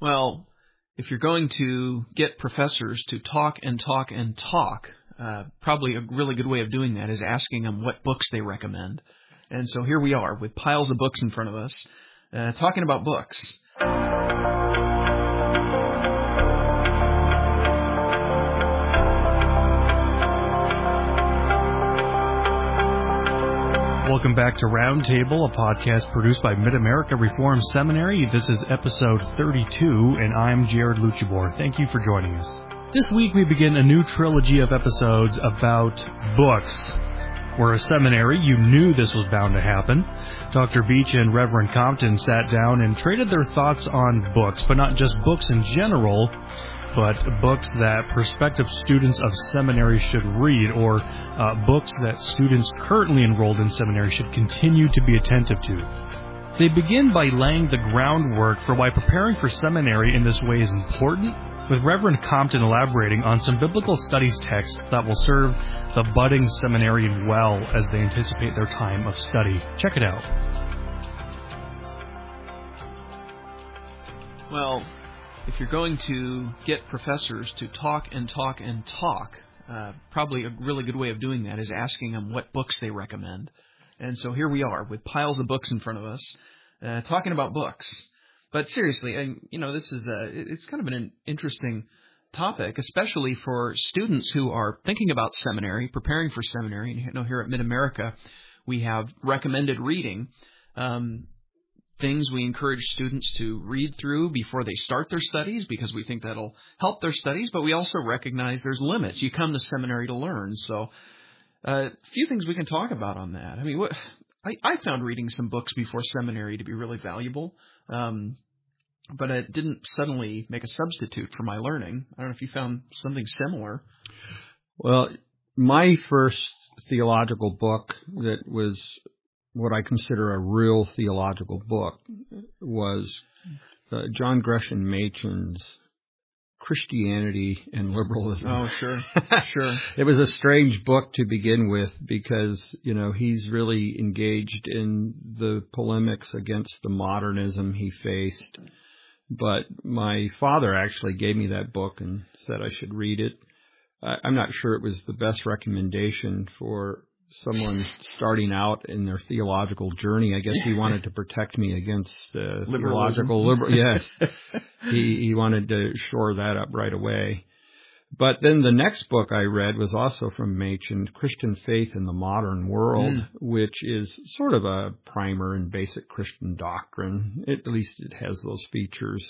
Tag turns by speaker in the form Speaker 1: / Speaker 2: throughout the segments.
Speaker 1: Well, if you're going to get professors to talk and talk and talk, probably a really good way of doing that is asking them what books they recommend. And so here we are with piles of books in front of us, talking about books.
Speaker 2: Welcome back to Roundtable, a podcast produced by Mid-America Reformed Seminary. This is episode 32, and I'm Jared Lucibor. Thank you for joining us. This week we begin a new trilogy of episodes about books. We're a seminary. You knew this was bound to happen. Dr. Beach and Reverend Compton sat down and traded their thoughts on books, but not just books in general, but books that prospective students of seminary should read, or books that students currently enrolled in seminary should continue to be attentive to. They begin by laying the groundwork for why preparing for seminary in this way is important, with Reverend Compton elaborating on some biblical studies texts that will serve the budding seminarian well as they anticipate their time of study. Check it out.
Speaker 1: Well, if you're going to get professors to talk and talk and talk, probably a really good way of doing that is asking them what books they recommend. And so here we are with piles of books in front of us, talking about books. But seriously, this is it's kind of an interesting topic, especially for students who are thinking about seminary, preparing for seminary. And here at Mid-America, we have recommended reading. Things we encourage students to read through before they start their studies because we think that'll help their studies, but we also recognize there's limits. You come to seminary to learn. So a few things we can talk about on that. I mean, I found reading some books before seminary to be really valuable, but it didn't suddenly make a substitute for my learning. I don't know if you found something similar.
Speaker 3: Well, my first theological book that was what I consider a real theological book was John Gresham Machen's Christianity and Liberalism.
Speaker 1: Oh, sure. Sure.
Speaker 3: It was a strange book to begin with because, he's really engaged in the polemics against the modernism he faced. But my father actually gave me that book and said I should read it. I'm not sure it was the best recommendation for someone starting out in their theological journey. I guess he wanted to protect me against theological liberal. Yes, he wanted to shore that up right away. But then the next book I read was also from Machen, Christian Faith in the Modern World, which is sort of a primer in basic Christian doctrine. At least it has those features.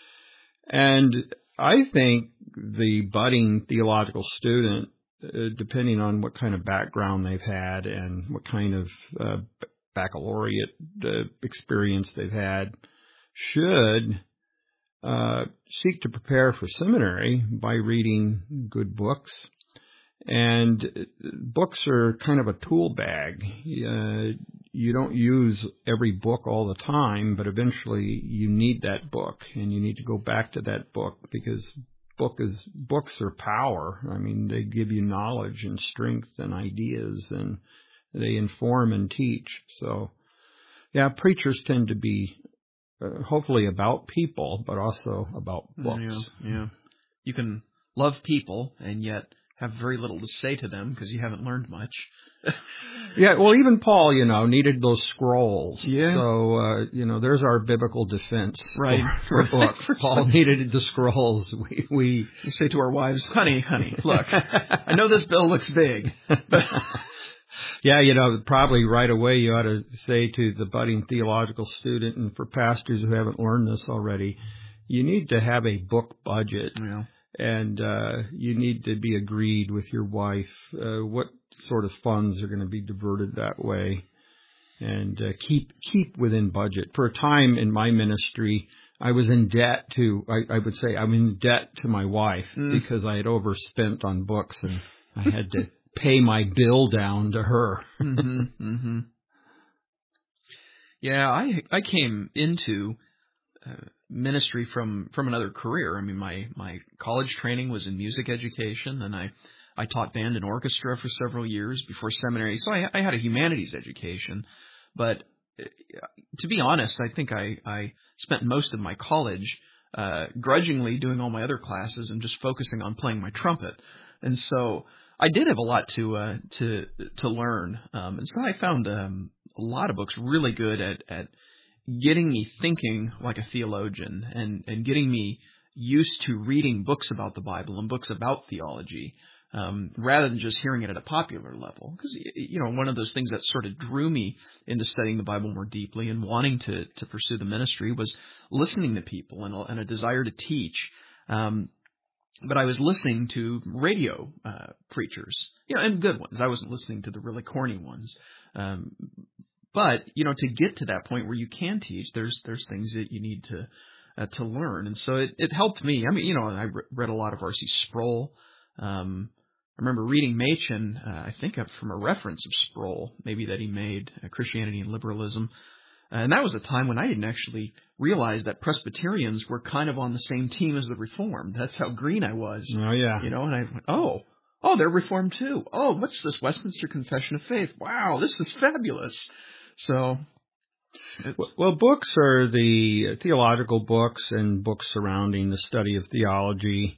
Speaker 3: And I think the budding theological student, depending on what kind of background they've had and what kind of baccalaureate experience they've had, should seek to prepare for seminary by reading good books. And books are kind of a tool bag. You don't use every book all the time, but eventually you need that book, and you need to go back to that book because books are power. I mean, they give you knowledge and strength and ideas, and they inform and teach. So, yeah, preachers tend to be hopefully about people, but also about books.
Speaker 1: Yeah. You can love people and yet have very little to say to them because you haven't learned much.
Speaker 3: Yeah, well, even Paul, needed those scrolls.
Speaker 1: Yeah.
Speaker 3: So, there's our biblical defense for books. Paul needed the scrolls. We
Speaker 1: say to our wives, honey, look, I know this bill looks big. But
Speaker 3: yeah, probably right away you ought to say to the budding theological student, and for pastors who haven't learned this already, you need to have a book budget.
Speaker 1: Yeah.
Speaker 3: And you need to be agreed with your wife what sort of funds are going to be diverted that way, and keep within budget. For a time in my ministry, I was in debt to, I would say I'm in debt to my wife because I had overspent on books, and I had to pay my bill down to her.
Speaker 1: Yeah, I came into ministry from another career. I mean, my college training was in music education, and I taught band and orchestra for several years before seminary. So I had a humanities education. But to be honest, I think I spent most of my college grudgingly doing all my other classes and just focusing on playing my trumpet. And so I did have a lot to learn. And so I found a lot of books really good at getting me thinking like a theologian and getting me used to reading books about the Bible and books about theology, rather than just hearing it at a popular level. Because, one of those things that sort of drew me into studying the Bible more deeply and wanting to pursue the ministry was listening to people and a desire to teach. But I was listening to radio preachers, and good ones. I wasn't listening to the really corny ones. But, to get to that point where you can teach, there's things that you need to learn. And so it helped me. I mean, I read a lot of R.C. Sproul. I remember reading Machen, I think from a reference of Sproul, maybe that he made, Christianity and Liberalism. And that was a time when I didn't actually realize that Presbyterians were kind of on the same team as the Reformed. That's how green I was.
Speaker 3: Oh, yeah.
Speaker 1: And I went, oh, they're Reformed too. Oh, what's this Westminster Confession of Faith? Wow, this is fabulous. So,
Speaker 3: well, books are the theological books and books surrounding the study of theology.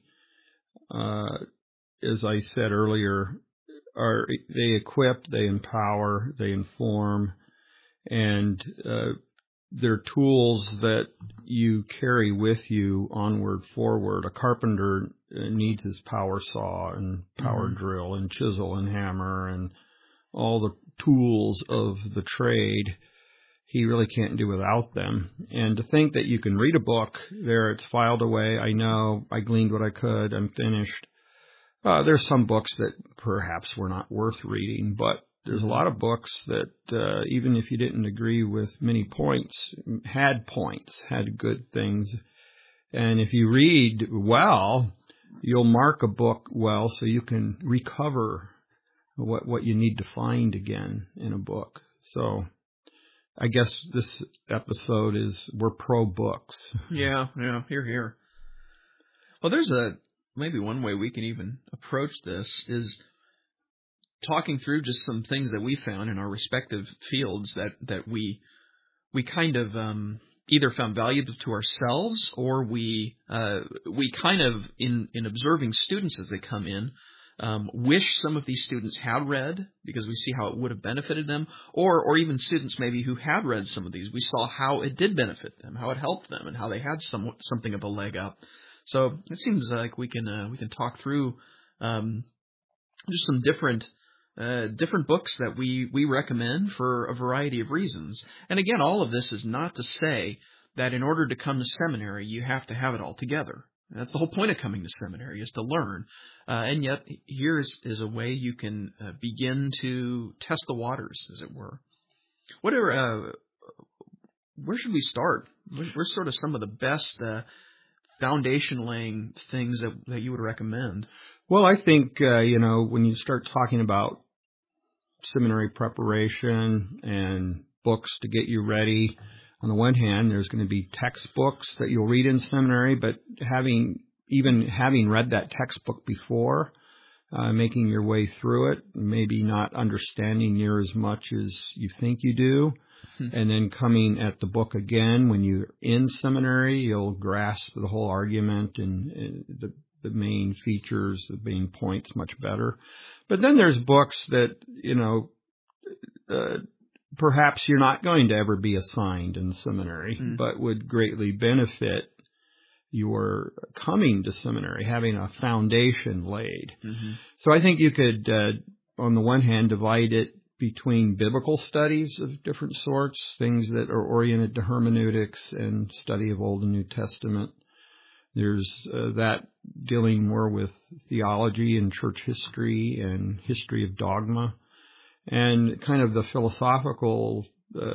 Speaker 3: As I said earlier, they equip, they empower, they inform, and they're tools that you carry with you onward, forward. A carpenter needs his power saw and power drill and chisel and hammer and all the tools of the trade. He really can't do without them. And to think that you can read a book, there it's filed away, I know, I gleaned what I could, I'm finished. There's some books that perhaps were not worth reading, but there's a lot of books that even if you didn't agree with many points, had good things. And if you read well, you'll mark a book well so you can recover what you need to find again in a book. So I guess this episode we're pro books.
Speaker 1: Yeah, here. Well, there's maybe one way we can even approach this is talking through just some things that we found in our respective fields that we kind of either found valuable to ourselves, or we kind of in observing students as they come in, wish some of these students had read because we see how it would have benefited them, or even students maybe who had read some of these, we saw how it did benefit them, how it helped them, and how they had something of a leg up. So it seems like we can talk through just some different books that we recommend for a variety of reasons. And again, all of this is not to say that in order to come to seminary you have to have it all together. That's the whole point of coming to seminary, is to learn. And yet here is a way you can begin to test the waters, as it were. Where should we start? Where's sort of some of the best foundation-laying things that you would recommend?
Speaker 3: Well, I think, when you start talking about seminary preparation and books to get you ready, on the one hand, there's going to be textbooks that you'll read in seminary, but having read that textbook before, making your way through it, maybe not understanding near as much as you think you do, and then coming at the book again when you're in seminary, you'll grasp the whole argument and the main features, the main points much better. But then there's books that, perhaps you're not going to ever be assigned in seminary, but would greatly benefit your coming to seminary, having a foundation laid. So I think you could, on the one hand, divide it between biblical studies of different sorts, things that are oriented to hermeneutics and study of Old and New Testament. There's that dealing more with theology and church history and history of dogma, and kind of the philosophical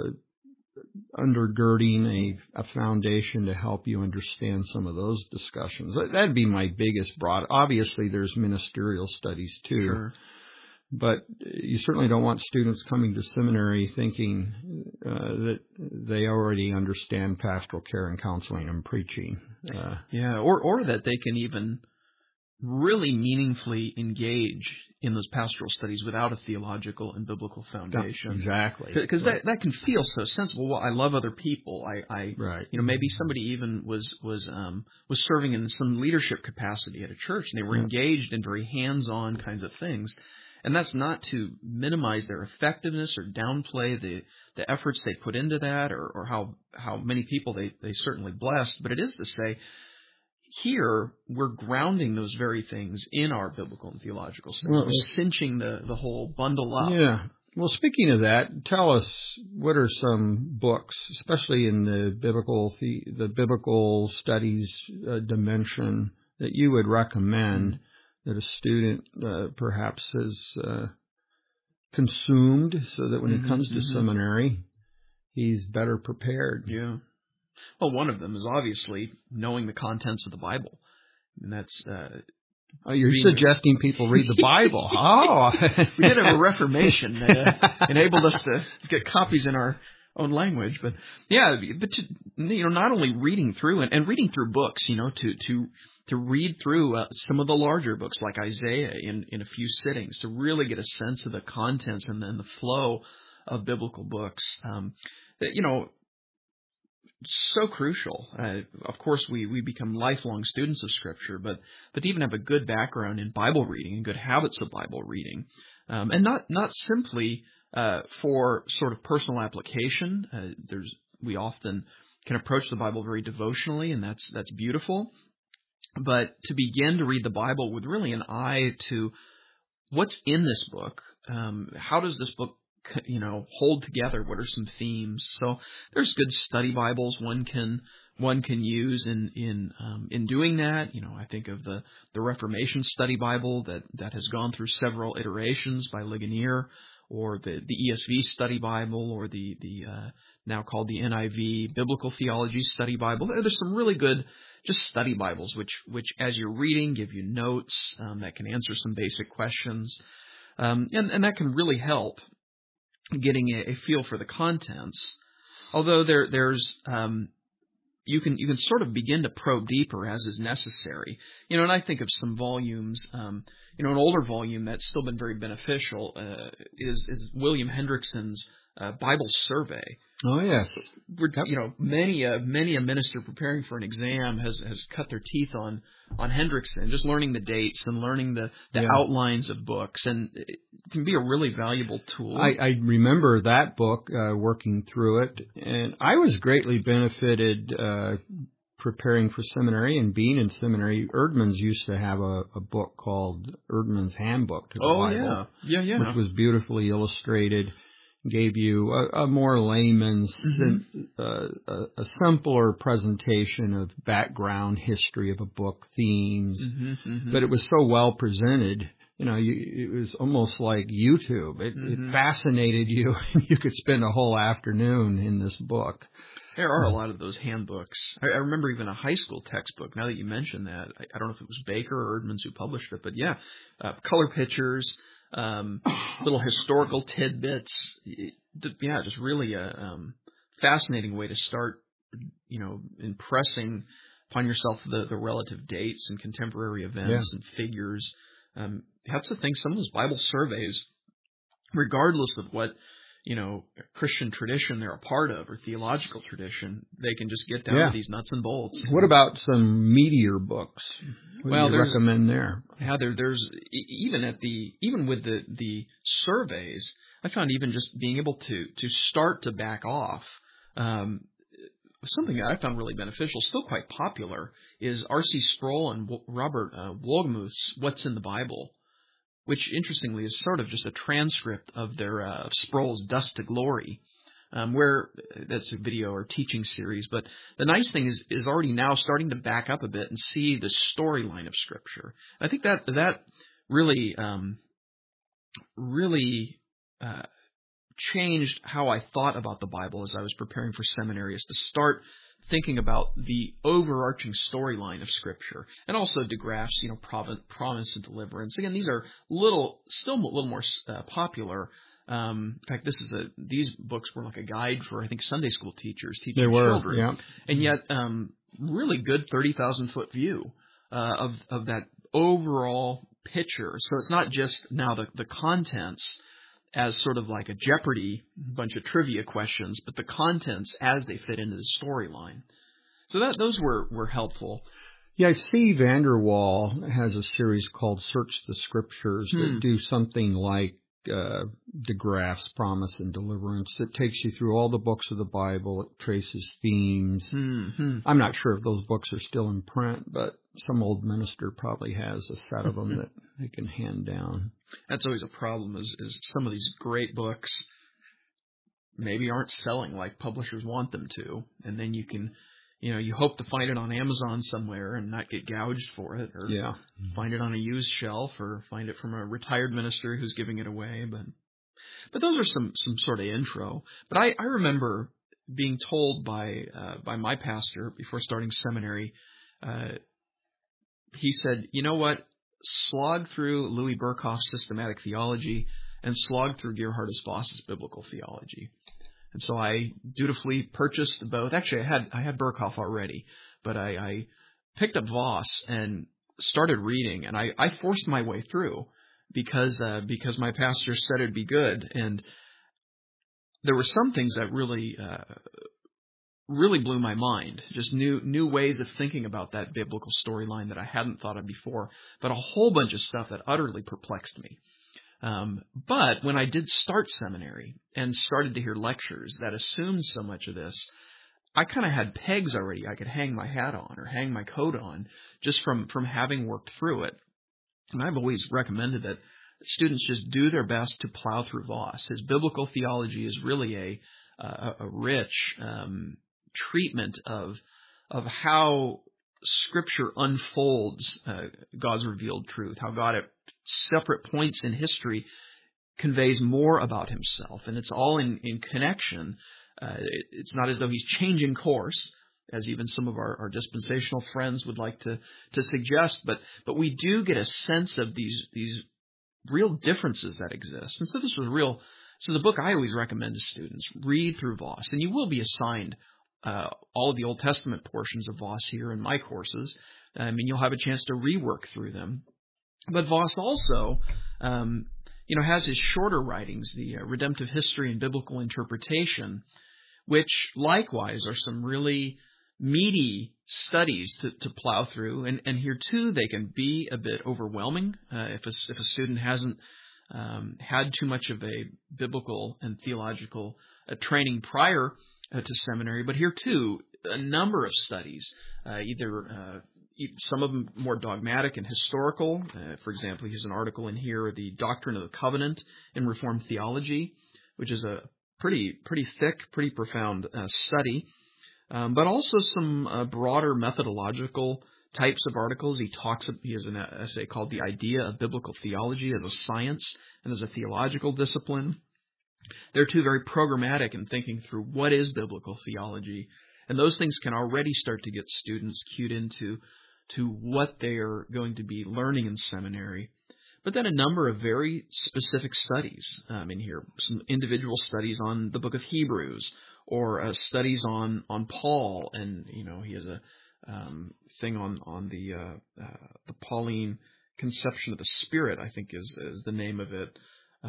Speaker 3: undergirding a foundation to help you understand some of those discussions. That'd be my biggest broad. Obviously, there's ministerial studies too.
Speaker 1: Sure.
Speaker 3: But you certainly don't want students coming to seminary thinking that they already understand pastoral care and counseling and preaching.
Speaker 1: Or that they can even really meaningfully engage in those pastoral studies without a theological and biblical foundation.
Speaker 3: Exactly.
Speaker 1: Because that can feel so sensible. Well, I love other people. I
Speaker 3: Right.
Speaker 1: Maybe somebody even was serving in some leadership capacity at a church, and they were engaged in very hands-on kinds of things. And that's not to minimize their effectiveness or downplay the efforts they put into that, or how many people they certainly blessed. But it is to say, here, we're grounding those very things in our biblical and theological studies.
Speaker 3: Well,
Speaker 1: we're cinching the whole bundle up.
Speaker 3: Yeah. Well, speaking of that, tell us, what are some books, especially in the biblical studies dimension, that you would recommend that a student perhaps has consumed, so that when he comes to seminary, he's better prepared?
Speaker 1: Yeah. Well, one of them is obviously knowing the contents of the Bible. And that's...
Speaker 3: you're suggesting people read the Bible. Oh!
Speaker 1: We did have a Reformation that enabled us to get copies in our own language. But not only reading through and reading through books, to read through some of the larger books like Isaiah in a few sittings, to really get a sense of the contents and then the flow of biblical books. So crucial. Of course, we become lifelong students of Scripture, but to even have a good background in Bible reading and good habits of Bible reading, and not simply for sort of personal application. We often can approach the Bible very devotionally, and that's beautiful. But to begin to read the Bible with really an eye to what's in this book, how does this book hold together? What are some themes? So there's good study Bibles one can use in doing that. I think of the Reformation Study Bible that has gone through several iterations by Ligonier, or the ESV Study Bible, or the now called the NIV Biblical Theology Study Bible. There's some really good just study Bibles which as you're reading give you notes that can answer some basic questions, and that can really help getting a feel for the contents. Although there's you can sort of begin to probe deeper as is necessary. And I think of some volumes, an older volume that's still been very beneficial is William Hendrickson's Bible Survey.
Speaker 3: Oh yes.
Speaker 1: Many a minister preparing for an exam has cut their teeth on Hendrickson, just learning the dates and learning the outlines of books, and it can be a really valuable tool.
Speaker 3: I remember that book, working through it, and I was greatly benefited preparing for seminary and being in seminary. Erdman's used to have a book called Erdman's Handbook to the Bible.
Speaker 1: Yeah.
Speaker 3: Which was beautifully illustrated. Gave you a more layman's, a simpler presentation of background history of a book, themes, but it was so well presented. It was almost like YouTube. It fascinated you, and you could spend a whole afternoon in this book.
Speaker 1: There are a lot of those handbooks. I remember even a high school textbook. Now that you mention that, I don't know if it was Baker or Erdman's who published it, but color pictures. Little historical tidbits. Just really a fascinating way to start, impressing upon yourself the relative dates and contemporary events and figures. That's the thing. Some of those Bible surveys, regardless of what Christian tradition they're a part of or theological tradition, they can just get down to these nuts and bolts.
Speaker 3: What about some meatier books? What do you recommend there?
Speaker 1: Yeah, there's even with the surveys, I found even just being able to start to back off. Something that I found really beneficial, still quite popular, is R.C. Sproul and Robert Wohlgemuth's "What's in the Bible," which interestingly is sort of just a transcript of their Sproul's "Dust to Glory," where that's a video or teaching series. But the nice thing is already now starting to back up a bit and see the storyline of Scripture. I think that really changed how I thought about the Bible as I was preparing for seminary, is to start thinking about the overarching storyline of Scripture, and also de Graaf's, promise and deliverance. Again, these are still a little more popular. In fact, these books were like a guide for, I think, Sunday school teachers teaching children, and yet really good 30,000-foot view of that overall picture. So it's not just now the contents as sort of like a Jeopardy bunch of trivia questions, but the contents as they fit into the storyline. So those were helpful.
Speaker 3: Yeah, I see Vanderwall has a series called Search the Scriptures that do something like DeGraff's Promise and Deliverance. It takes you through all the books of the Bible. It traces themes.
Speaker 1: Mm-hmm.
Speaker 3: I'm not sure if those books are still in print, but some old minister probably has a set of them that they can hand down.
Speaker 1: That's always a problem is some of these great books maybe aren't selling like publishers want them to. And then you can, you hope to find it on Amazon somewhere and not get gouged for it, or find it on a used shelf, or find it from a retired minister who's giving it away. But those are some sort of intro. But I remember being told by my pastor before starting seminary, he said, you know what, slog through Louis Berkhof's systematic theology and slog through Gerhardus Voss's biblical theology. And so I dutifully purchased both. Actually, I had Berkhof already, but I picked up Voss and started reading, and I forced my way through because my pastor said it'd be good. And there were some things that really blew my mind, just new ways of thinking about that biblical storyline that I hadn't thought of before, but a whole bunch of stuff that utterly perplexed me. But when I did start seminary and started to hear lectures that assumed so much of this, I kind of had pegs already I could hang my hat on or hang my coat on just from having worked through it. And I've always recommended that students just do their best to plow through Voss. His biblical theology is really a rich treatment of how Scripture unfolds God's revealed truth, how God at separate points in history conveys more about himself, and it's all in connection. It's not as though he's changing course, as even some of our dispensational friends would like to suggest, but we do get a sense of these real differences that exist. And so this is a book I always recommend to students. Read through Voss, and you will be assigned all of the Old Testament portions of Voss here in my courses. You'll have a chance to rework through them. But Voss also, has his shorter writings, the Redemptive History and Biblical Interpretation, which likewise are some really meaty studies to plow through. And here too, they can be a bit overwhelming if a student hasn't had too much of a biblical and theological training prior to seminary. But here too, a number of studies, some of them more dogmatic and historical. For example, here's an article in here, The Doctrine of the Covenant in Reformed Theology, which is a pretty thick, pretty profound study. But also some broader methodological types of articles. He has an essay called The Idea of Biblical Theology as a Science and as a Theological Discipline. They're too very programmatic in thinking through what is biblical theology. And those things can already start to get students cued into what they are going to be learning in seminary. But then a number of very specific studies in here. Some individual studies on the book of Hebrews, or studies on Paul. And, he has a thing on the Pauline conception of the Spirit, I think is the name of it.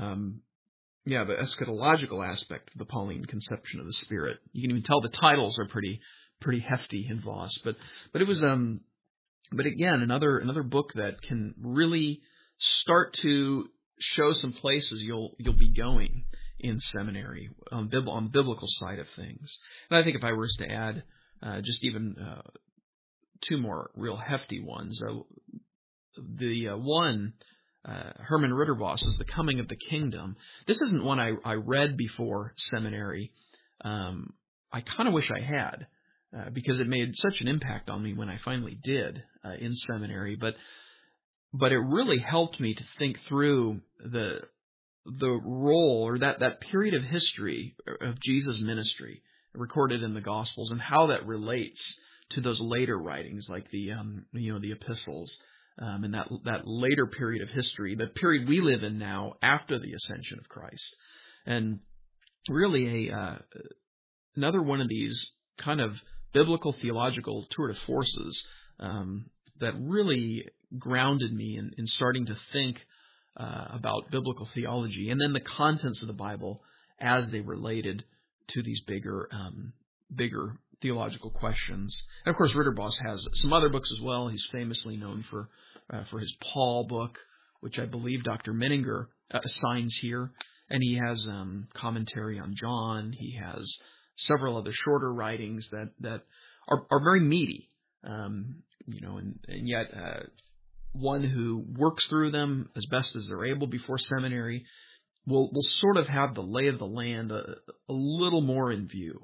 Speaker 1: The eschatological aspect of the Pauline conception of the Spirit. You can even tell the titles are pretty hefty in Voss. But it was but again, another book that can really start to show some places you'll be going in seminary on the biblical side of things. And I think if I were to add just even two more real hefty ones, the one, Herman Rittervoss, is The Coming of the Kingdom. This isn't one I read before seminary. I kind of wish I had, because it made such an impact on me when I finally did in seminary. But it really helped me to think through the role, or that period of history of Jesus' ministry recorded in the Gospels, and how that relates to those later writings, like the epistles, and that later period of history, the period we live in now after the ascension of Christ. And really another one of these kind of biblical theological tour de forces that really grounded me in starting to think about biblical theology, and then the contents of the Bible as they related to these bigger theological questions. And of course, Ritterboss has some other books as well. He's famously known for his Paul book, which I believe Dr. Menninger assigns here, and he has commentary on John. He has several other shorter writings that are very meaty, and yet one who works through them as best as they're able before seminary will sort of have the lay of the land a little more in view.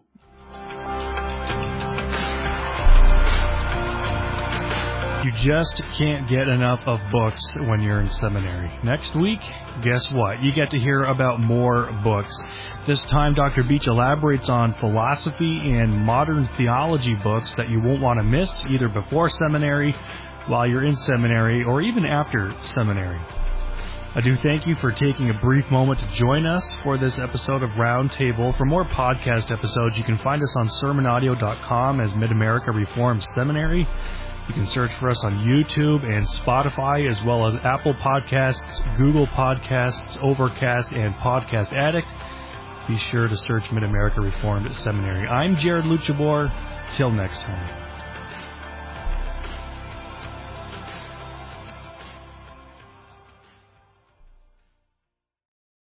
Speaker 2: You just can't get enough of books when you're in seminary. Next week, guess what? You get to hear about more books. This time, Dr. Beach elaborates on philosophy and modern theology books that you won't want to miss, either before seminary, while you're in seminary, or even after seminary. I do thank you for taking a brief moment to join us for this episode of Roundtable. For more podcast episodes, you can find us on sermonaudio.com as Mid-America Reformed Seminary. You can search for us on YouTube and Spotify, as well as Apple Podcasts, Google Podcasts, Overcast, and Podcast Addict. Be sure to search Mid-America Reformed Seminary. I'm Jared Luchabor. Till next time.